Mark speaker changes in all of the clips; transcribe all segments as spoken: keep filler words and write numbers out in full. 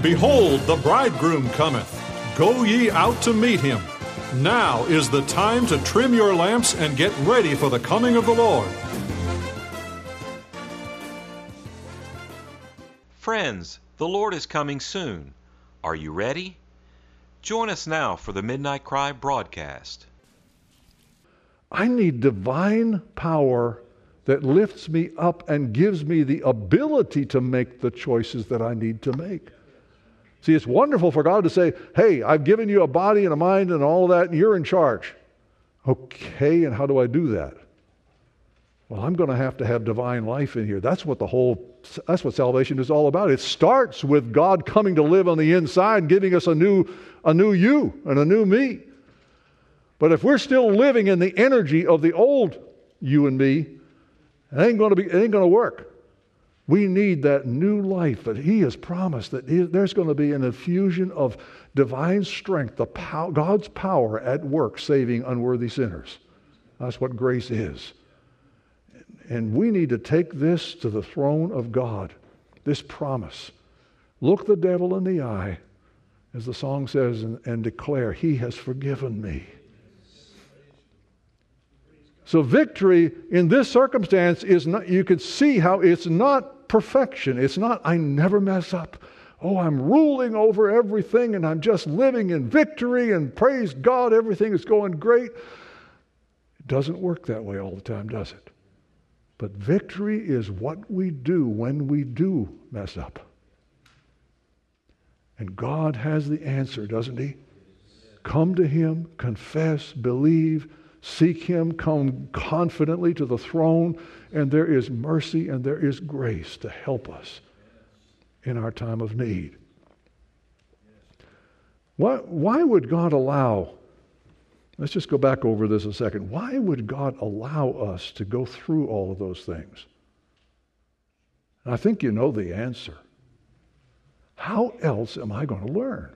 Speaker 1: Behold, the bridegroom cometh. Go ye out to meet him. Now is the time to trim your lamps and get ready for the coming of the Lord.
Speaker 2: Friends, the Lord is coming soon. Are you ready? Join us now for the Midnight Cry broadcast.
Speaker 3: I need divine power that lifts me up and gives me the ability to make the choices that I need to make. See, it's wonderful for God to say, hey, I've given you a body and a mind and all that, and you're in charge. Okay, and how do I do that? Well, I'm going to have to have divine life in here. That's what the whole, that's what salvation is all about. It starts with God coming to live on the inside and giving us a new, a new you and a new me. But if we're still living in the energy of the old you and me, it ain't going to be, it ain't going to work. We need that new life that He has promised, that he, there's going to be an infusion of divine strength, the pow, God's power at work saving unworthy sinners. That's what grace is. And we need to take this to the throne of God, this promise. Look the devil in the eye, as the song says, and, and declare, He has forgiven me. So victory in this circumstance is not, you can see how it's not perfection. It's not, I never mess up. Oh, I'm ruling over everything and I'm just living in victory and praise God, everything is going great. It doesn't work that way all the time, does it? But victory is what we do when we do mess up. And God has the answer, doesn't He? Come to Him, confess, believe, seek Him, come confidently to the throne, and there is mercy and there is grace to help us in our time of need. Why, why would God allow, let's just go back over this a second. Why would God allow us to go through all of those things? And I think you know the answer. How else am I going to learn?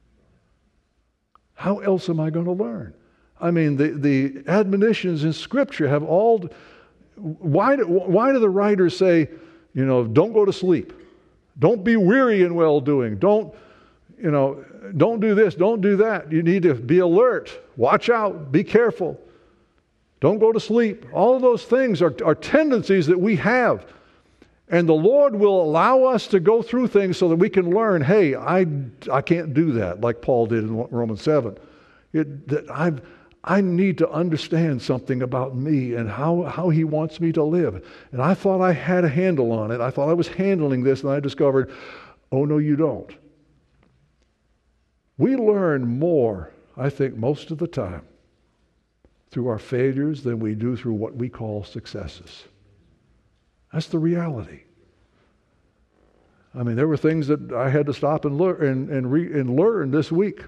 Speaker 3: How else am I going to learn? I mean, the, the admonitions in Scripture have all... Why do, why do the writers say, you know, don't go to sleep? Don't be weary in well-doing. Don't, you know, don't do this, don't do that. You need to be alert. Watch out. Be careful. Don't go to sleep. All of those things are, are tendencies that we have. And the Lord will allow us to go through things so that we can learn, hey, I, I can't do that, like Paul did in Romans seven. It, that I've... I need to understand something about me and how, how He wants me to live. And I thought I had a handle on it. I thought I was handling this, and I discovered, oh, no, you don't. We learn more, I think, most of the time through our failures than we do through what we call successes. That's the reality. I mean, there were things that I had to stop and learn and, and, re, and learn this week.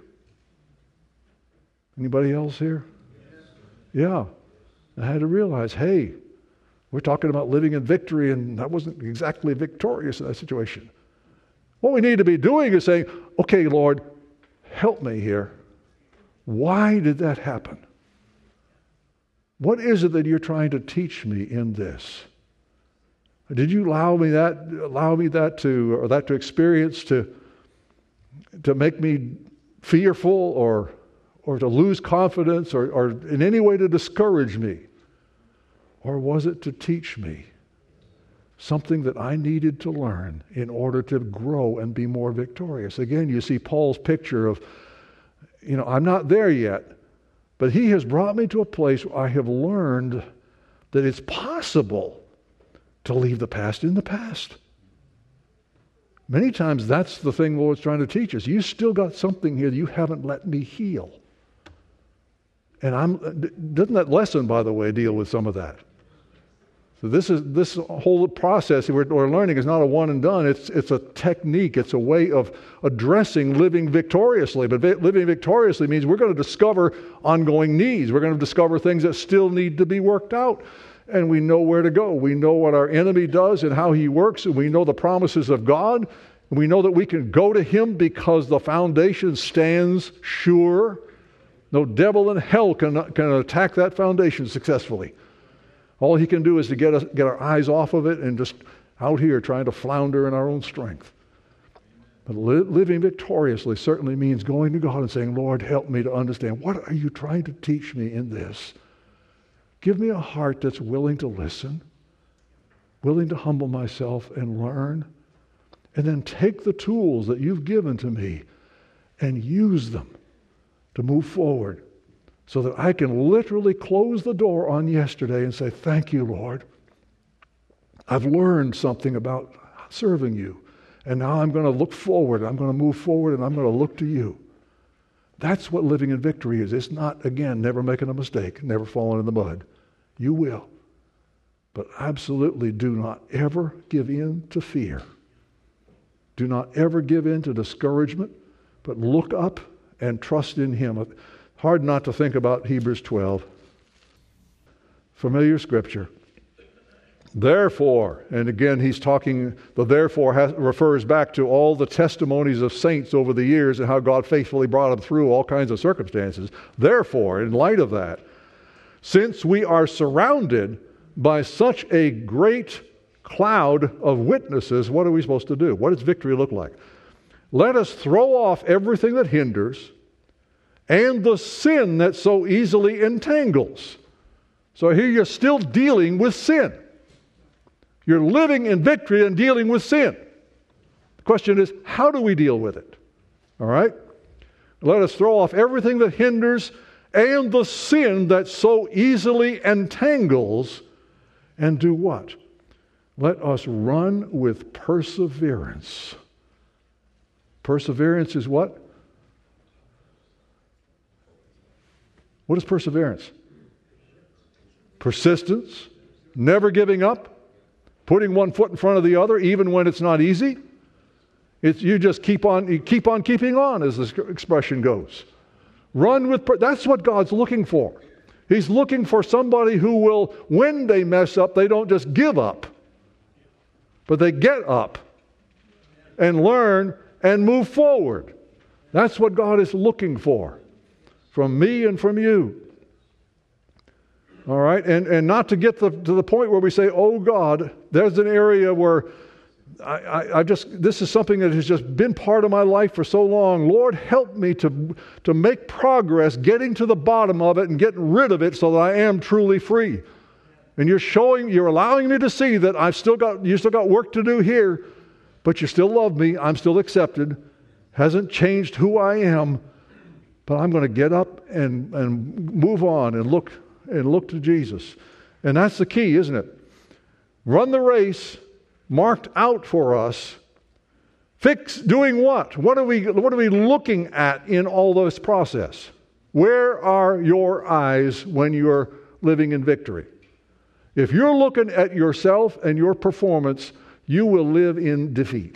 Speaker 3: Anybody else here? Yeah. I had to realize, hey, we're talking about living in victory, and I wasn't exactly victorious in that situation. What we need to be doing is saying, okay, Lord, help me here. Why did that happen? What is it that you're trying to teach me in this? Did you allow me that, allow me that to, or that to experience to, to make me fearful or or to lose confidence, or, or in any way to discourage me? Or was it to teach me something that I needed to learn in order to grow and be more victorious? Again, you see Paul's picture of, you know, I'm not there yet, but he has brought me to a place where I have learned that it's possible to leave the past in the past. Many times that's the thing the Lord's trying to teach us. You still got something here that you haven't let me heal. And I'm, doesn't that lesson, by the way, deal with some of that? So this is this whole process we're, we're learning is not a one and done. It's it's a technique. It's a way of addressing living victoriously. But vi- living victoriously means we're going to discover ongoing needs. We're going to discover things that still need to be worked out. And we know where to go. We know what our enemy does and how he works. And we know the promises of God. And we know that we can go to Him because the foundation stands sure. No devil in hell can, can attack that foundation successfully. All he can do is to get us, get our eyes off of it and just out here trying to flounder in our own strength. But li- living victoriously certainly means going to God and saying, Lord, help me to understand. What are you trying to teach me in this? Give me a heart that's willing to listen, willing to humble myself and learn, and then take the tools that you've given to me and use them to move forward so that I can literally close the door on yesterday and say, thank you, Lord. I've learned something about serving you. And now I'm going to look forward. I'm going to move forward and I'm going to look to you. That's what living in victory is. It's not, again, never making a mistake, never falling in the mud. You will. But absolutely do not ever give in to fear. Do not ever give in to discouragement, but look up and trust in Him. Hard not to think about Hebrews twelve. Familiar scripture. Therefore, and again he's talking, the therefore has, refers back to all the testimonies of saints over the years and how God faithfully brought them through all kinds of circumstances. Therefore, in light of that, since we are surrounded by such a great cloud of witnesses, what are we supposed to do? What does victory look like? Let us throw off everything that hinders and the sin that so easily entangles. So here you're still dealing with sin. You're living in victory and dealing with sin. The question is, how do we deal with it? All right? Let us throw off everything that hinders and the sin that so easily entangles, and do what? Let us run with perseverance. Perseverance is what? What is perseverance? Persistence, never giving up, putting one foot in front of the other, even when it's not easy. It's, you just keep on, you keep on keeping on, as the expression goes. Run with, per- that's what God's looking for. He's looking for somebody who will, when they mess up, they don't just give up, but they get up and learn and move forward. That's what God is looking for from me and from you. All right, and, and not to get the, to the point where we say, oh God, there's an area where I, I, I just, this is something that has just been part of my life for so long. Lord, help me to, to make progress, getting to the bottom of it and getting rid of it so that I am truly free. And you're showing, you're allowing me to see that I've still got, you still got work to do here, but you still love me. I'm still accepted. Hasn't changed who I am, but I'm going to get up and, and move on and look and look to Jesus. And that's the key, isn't it? Run the race marked out for us. Fix doing what? What are we what are we looking at in all this process? Where are your eyes when you're living in victory? If you're looking at yourself and your performance, you will live in defeat.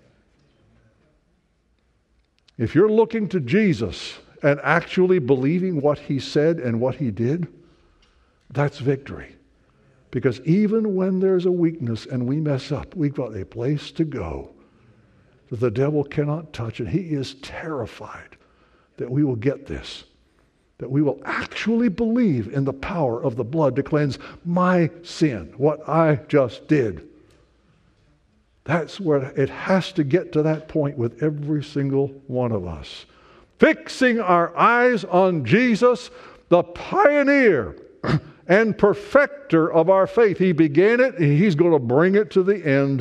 Speaker 3: If you're looking to Jesus and actually believing what He said and what He did, that's victory. Because even when there's a weakness and we mess up, we've got a place to go that the devil cannot touch. And he is terrified that we will get this, that we will actually believe in the power of the blood to cleanse my sin, what I just did. That's where it has to get to that point with every single one of us. Fixing our eyes on Jesus, the pioneer and perfecter of our faith. He began it, and He's going to bring it to the end.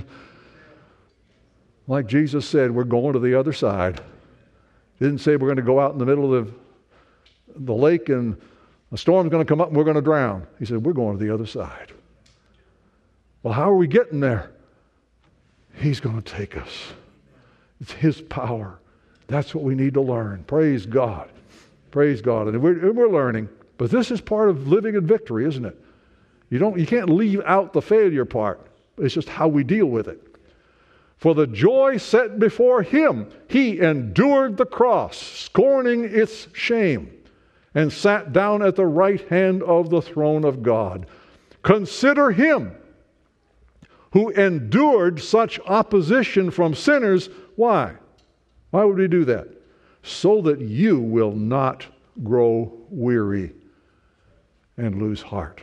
Speaker 3: Like Jesus said, we're going to the other side. He didn't say we're going to go out in the middle of the, the lake and a storm's going to come up and we're going to drown. He said, we're going to the other side. Well, how are we getting there? He's going to take us. It's His power. That's what we need to learn. Praise God. Praise God. And we're, we're learning. But this is part of living in victory, isn't it? You don't, you can't leave out the failure part. It's just how we deal with it. For the joy set before Him, He endured the cross, scorning its shame, and sat down at the right hand of the throne of God. Consider Him who endured such opposition from sinners. Why? Why would we do that? So that you will not grow weary and lose heart.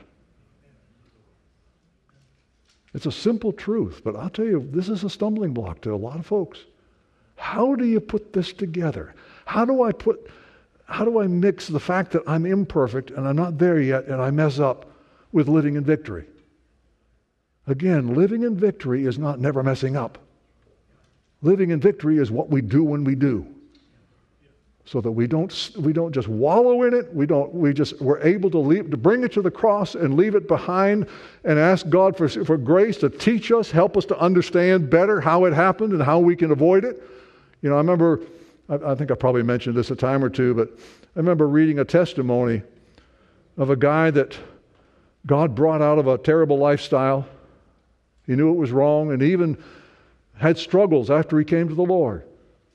Speaker 3: It's a simple truth, but I'll tell you, this is a stumbling block to a lot of folks. How do you put this together? How do I put, how do I mix the fact that I'm imperfect and I'm not there yet and I mess up with living in victory? Again, living in victory is not never messing up. Living in victory is what we do when we do. So that we don't we don't just wallow in it. We don't we just we're able to leave to bring it to the cross and leave it behind and ask God for for grace to teach us, help us to understand better how it happened and how we can avoid it. You know, I remember I, I think I probably mentioned this a time or two, but I remember reading a testimony of a guy that God brought out of a terrible lifestyle. He knew it was wrong and even had struggles after he came to the Lord.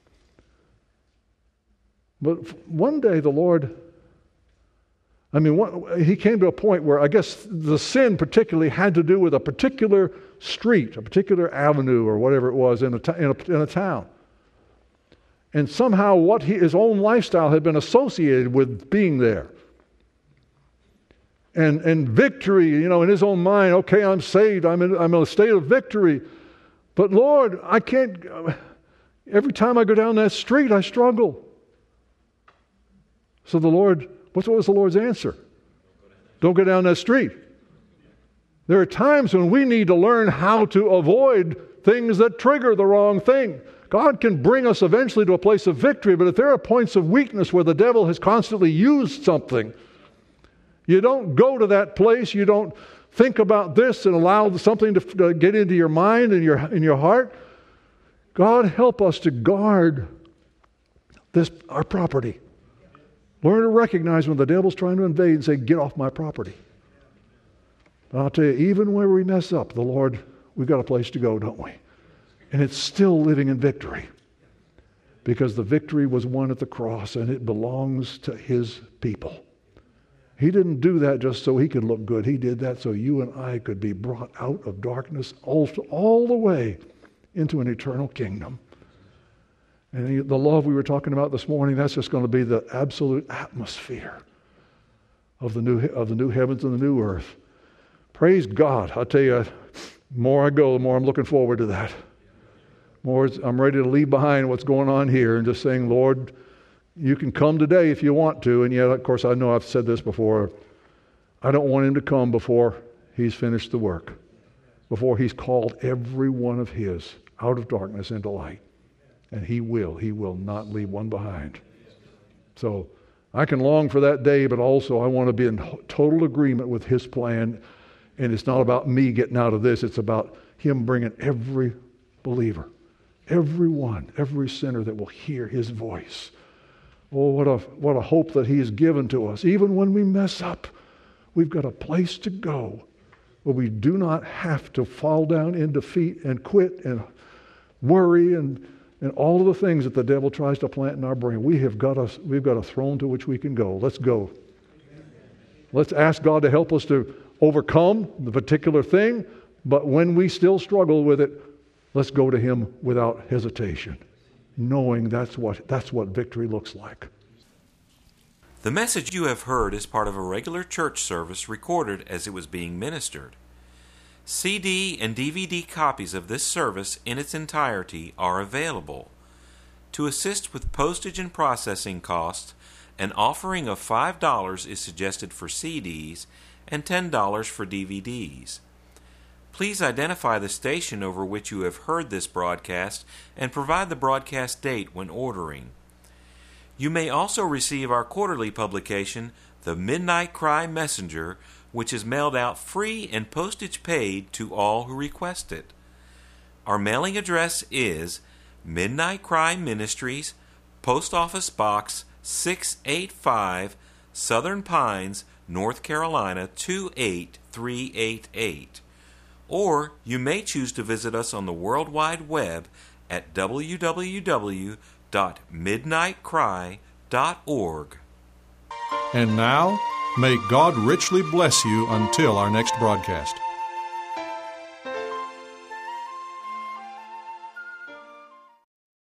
Speaker 3: But one day the Lord, I mean, one, he came to a point where I guess the sin particularly had to do with a particular street, a particular avenue or whatever it was in a, in a, in a town. And somehow what he, his own lifestyle had been associated with being there. And, and victory, you know, in his own mind, okay, I'm saved, I'm in, I'm in a state of victory. But Lord, I can't, every time I go down that street, I struggle. So the Lord, what was the Lord's answer? Don't go down that street. There are times when we need to learn how to avoid things that trigger the wrong thing. God can bring us eventually to a place of victory, but if there are points of weakness where the devil has constantly used something, you don't go to that place, you don't think about this and allow something to, to get into your mind and your, in your heart. God help us to guard this, our property. Learn to recognize when the devil's trying to invade and say, get off my property. But I'll tell you, even when we mess up, the Lord, we've got a place to go, don't we? And it's still living in victory. Because the victory was won at the cross and it belongs to His people. He didn't do that just so He could look good. He did that so you and I could be brought out of darkness all, all the way into an eternal kingdom. And the love we were talking about this morning, that's just going to be the absolute atmosphere of the new of the new heavens and the new earth. Praise God. I tell you, the more I go, the more I'm looking forward to that. More I'm ready to leave behind what's going on here and just saying, Lord, you can come today if you want to. And yet, of course, I know I've said this before. I don't want Him to come before He's finished the work, before He's called every one of His out of darkness into light. And He will. He will not leave one behind. So I can long for that day, but also I want to be in total agreement with His plan. And it's not about me getting out of this. It's about Him bringing every believer, everyone, every sinner that will hear His voice. Oh, what a, what a hope that He has given to us. Even when we mess up, we've got a place to go where we do not have to fall down in defeat and quit and worry and And all of the things that the devil tries to plant in our brain. We have got a, we've got a throne to which we can go. Let's go. Let's ask God to help us to overcome the particular thing. But when we still struggle with it, let's go to Him without hesitation, knowing that's what, that's what victory looks like.
Speaker 2: The message you have heard is part of a regular church service recorded as it was being ministered. C D and D V D copies of this service in its entirety are available. To assist with postage and processing costs, an offering of five dollars is suggested for C Ds and ten dollars for D V Ds. Please identify the station over which you have heard this broadcast and provide the broadcast date when ordering. You may also receive our quarterly publication, The Midnight Cry Messenger, which is mailed out free and postage paid to all who request it. Our mailing address is Midnight Cry Ministries, Post Office Box six eighty-five, Southern Pines, North Carolina two eight three eight eight. Or you may choose to visit us on the World Wide Web at w w w dot midnight cry dot org.
Speaker 1: And now, may God richly bless you until our next broadcast.